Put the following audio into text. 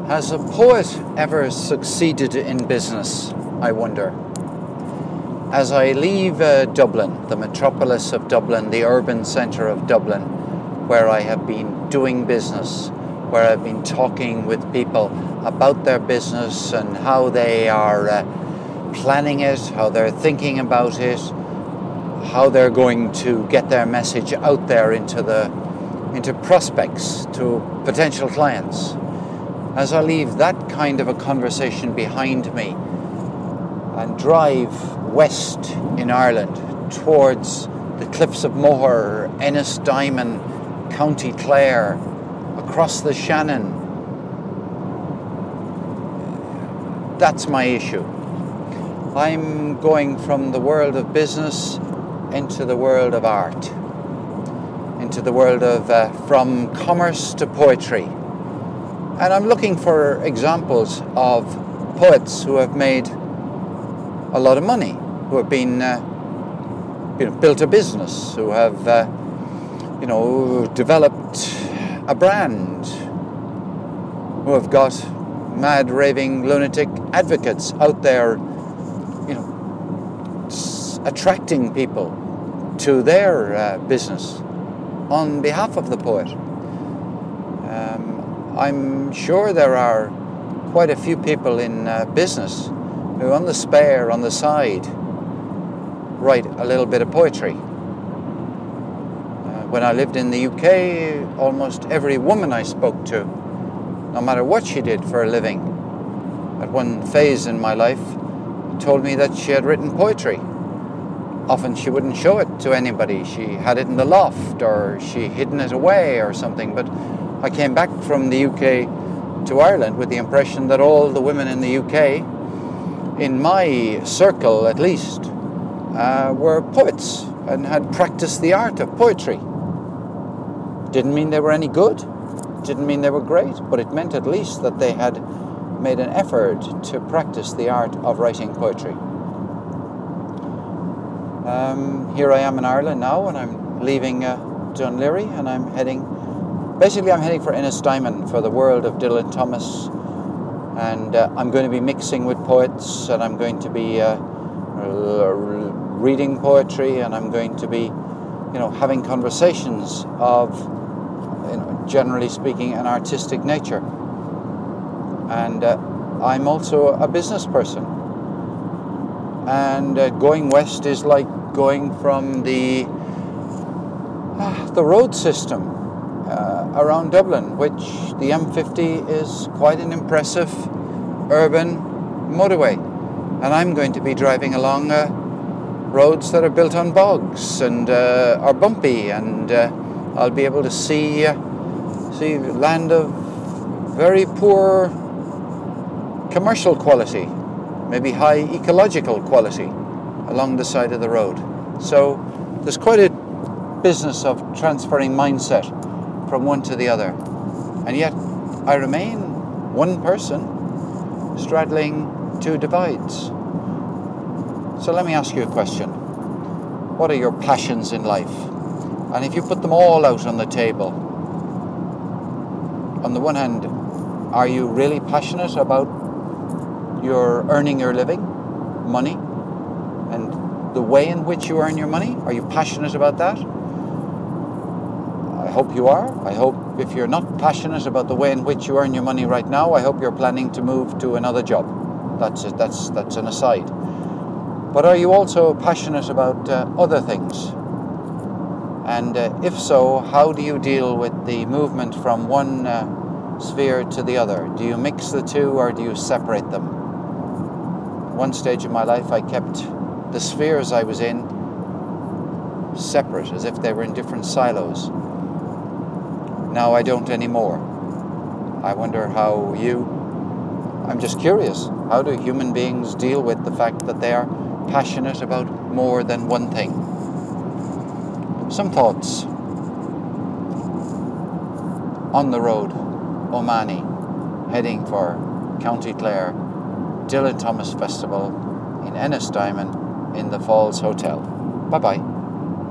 Has a poet ever succeeded in business, I wonder? As I leave Dublin, the metropolis of Dublin, the urban centre of Dublin, where I have been doing business, where I've been talking with people about their business and how they are planning it, how they're thinking about it, how they're going to get their message out there into prospects, to potential clients. As I leave that kind of a conversation behind me and drive west in Ireland towards the cliffs of Moher, Ennistimon, County Clare, across the Shannon, that's my issue. I'm going from the world of business into the world of art, into the world of from commerce to poetry. And I'm looking for examples of poets who have made a lot of money, who have been, built a business, who have, developed a brand, who have got mad, raving, lunatic advocates out there, attracting people to their business on behalf of the poet. I'm sure there are quite a few people in business who on the spare, on the side, write a little bit of poetry. When I lived in the UK, almost every woman I spoke to, no matter what she did for a living, at one phase in my life, told me that she had written poetry. Often she wouldn't show it to anybody. She had it in the loft, or she hidden it away or something. But I came back from the UK to Ireland with the impression that all the women in the UK, in my circle at least, were poets and had practiced the art of poetry. Didn't mean they were any good, didn't mean they were great, but it meant at least that they had made an effort to practice the art of writing poetry. Here I am in Ireland now, and I'm leaving Dún Laoghaire, and I'm heading for Ennistimon, for the world of Dylan Thomas, and I'm going to be mixing with poets, and I'm going to be reading poetry, and I'm going to be, having conversations of, generally speaking, an artistic nature. And I'm also a business person, and going west is like going from the road system around Dublin, which the M50 is quite an impressive urban motorway, and I'm going to be driving along roads that are built on bogs and are bumpy, and I'll be able to see land of very poor commercial quality, maybe high ecological quality along the side of the road. So there's quite a business of transferring mindset from one to the other, and yet I remain one person straddling two divides. So let me ask you a question. What are your passions in life? And if you put them all out on the table, on the one hand, are you really passionate about your earning your living, money, and the way in which you earn your money? Are you passionate about that? I hope you are. I hope if you're not passionate about the way in which you earn your money right now, I hope you're planning to move to another job. That's it. That's an aside. But are you also passionate about other things? And if so, how do you deal with the movement from one sphere to the other? Do you mix the two, or do you separate them? One stage of my life, I kept the spheres I was in separate, as if they were in different silos. Now I don't anymore. I wonder how I'm just curious, how do human beings deal with the fact that they are passionate about more than one thing? Some thoughts. On the road, O'Mahony, heading for County Clare, Dylan Thomas Festival in Ennistimon in the Falls Hotel. Bye-bye.